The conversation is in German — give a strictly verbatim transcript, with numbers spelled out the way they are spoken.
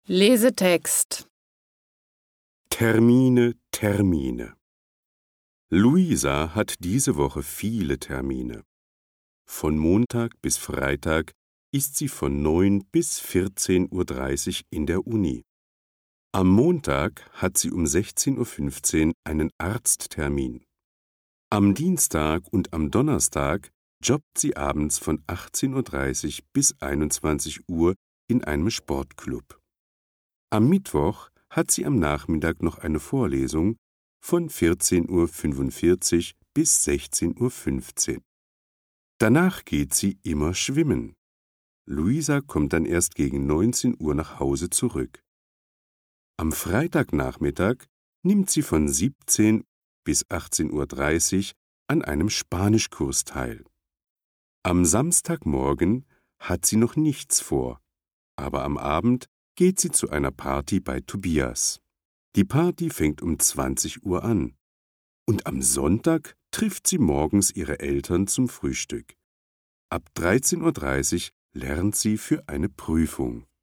Lesetext. Termine, Termine. Luisa hat diese Woche viele Termine. Von Montag bis Freitag ist sie von neun bis vierzehn Uhr dreißig in der Uni. Am Montag hat sie um sechzehn Uhr fünfzehn einen Arzttermin. Am Dienstag und am Donnerstag jobbt sie abends von achtzehn Uhr dreißig bis einundzwanzig Uhr in einem Sportclub. Am Mittwoch hat sie am Nachmittag noch eine Vorlesung von vierzehn Uhr fünfundvierzig bis sechzehn Uhr fünfzehn. Danach geht sie immer schwimmen. Luisa kommt dann erst gegen neunzehn Uhr nach Hause zurück. Am Freitagnachmittag nimmt sie von siebzehn bis achtzehn Uhr dreißig an einem Spanischkurs teil. Am Samstagmorgen hat sie noch nichts vor, aber am Abend geht sie zu einer Party bei Tobias. Die Party fängt um zwanzig Uhr an. Und am Sonntag trifft sie morgens ihre Eltern zum Frühstück. Ab dreizehn Uhr dreißig lernt sie für eine Prüfung.